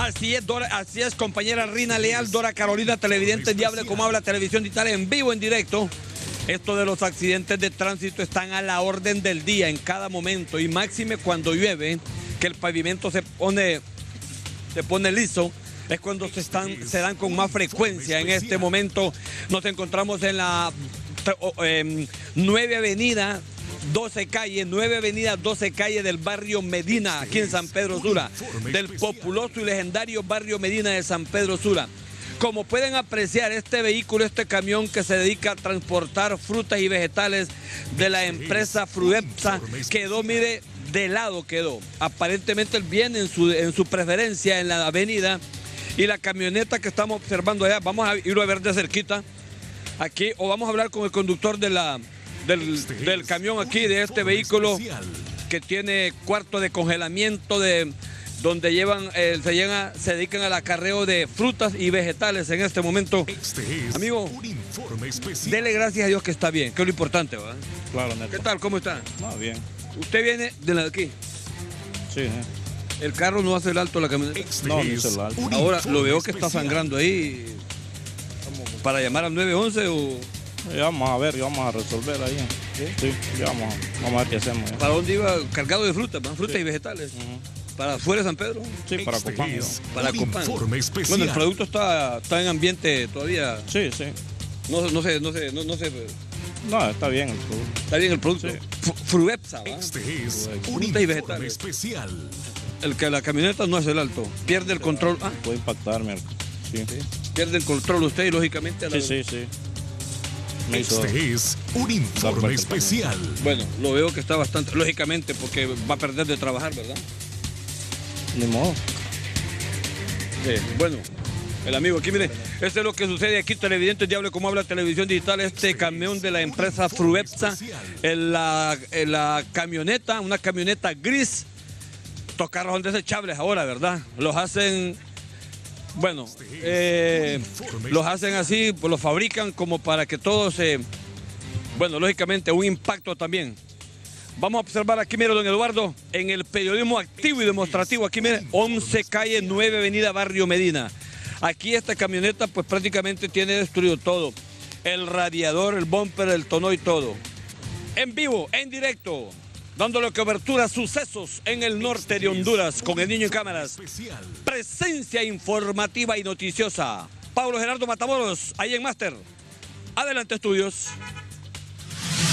Así es, compañera Rina Leal, Dora Carolina, televidente Diable como habla, televisión digital en vivo, en directo. Esto de los accidentes de tránsito están a la orden del día en cada momento y máxime cuando llueve, que el pavimento se pone liso. Es cuando se dan con más frecuencia. En este momento nos encontramos en la 9 Avenida 12 calle, 9 Avenida 12 calle del barrio Medina, aquí en San Pedro Sula, del populoso y legendario barrio Medina de San Pedro Sula. Como pueden apreciar, este vehículo, este camión que se dedica a transportar frutas y vegetales de la empresa Fruepsa, quedó, mire, de lado quedó. Aparentemente él viene en su preferencia en la avenida, y la camioneta que estamos observando allá, vamos a irlo a ver de cerquita, aquí, o vamos a hablar con el conductor del camión aquí, de este vehículo que tiene cuarto de congelamiento, donde se dedican al acarreo de frutas y vegetales en este momento. Amigo, dele gracias a Dios que está bien, que es lo importante, ¿verdad? Claro, Neto. ¿Qué tal? ¿Cómo está? No, bien. ¿Usted viene de la de aquí? Sí, ¿El carro no hace el alto a la camioneta? No, no es el alto. Ahora lo veo que está sangrando ahí. ¿Para llamar al 911 o...? Ya vamos a ver, ya vamos a resolver ahí. Sí, ya vamos a ver qué hacemos. Ya. ¿Para dónde iba? Cargado de frutas, frutas y vegetales. ¿Para afuera de San Pedro? Sí, para Copán. Para Copán. Bueno, el producto está en ambiente todavía. Sí. No sé. No, está bien el producto. Está bien el producto. Sí. Fruepsa, ¿va? Frutas y vegetales. Especial. El que la camioneta no es el alto. Pierde el control. Puede impactarme. Sí. Pierde el control usted y lógicamente... Sí. Este es un informe especial. Bueno, lo veo que está bastante... Lógicamente, porque va a perder de trabajar, ¿verdad? Ni modo. Sí. Bueno, el amigo aquí, mire, esto es lo que sucede aquí, televidente Diable como habla, televisión digital. Este camión de la empresa Fruepsa, en la camioneta, una camioneta gris. Estos carros son desechables ahora, ¿verdad? Los hacen... Bueno, los hacen así, pues los fabrican como para que todo se... Bueno, lógicamente, un impacto también. Vamos a observar aquí, mire, don Eduardo, en el periodismo activo y demostrativo, aquí, mire, 11 calle 9 avenida Barrio Medina. Aquí esta camioneta, pues prácticamente tiene destruido todo. El radiador, el bumper, el tonneau y todo. En vivo, en directo, dándole cobertura a sucesos en el norte de Honduras con el niño en cámaras. Presencia informativa y noticiosa. Pablo Gerardo Matamoros, ahí en Máster. Adelante, estudios.